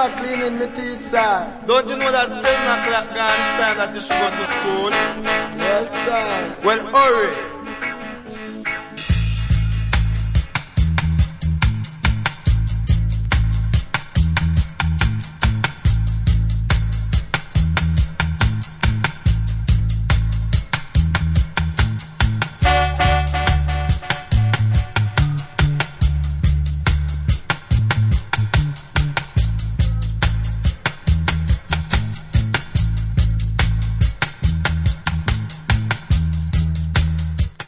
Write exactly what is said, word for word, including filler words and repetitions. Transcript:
o'clock cleaning my teeth, sir. Don't you know that seven o'clock gone, it's time that you should go to school? Yes, sir. Well, hurry.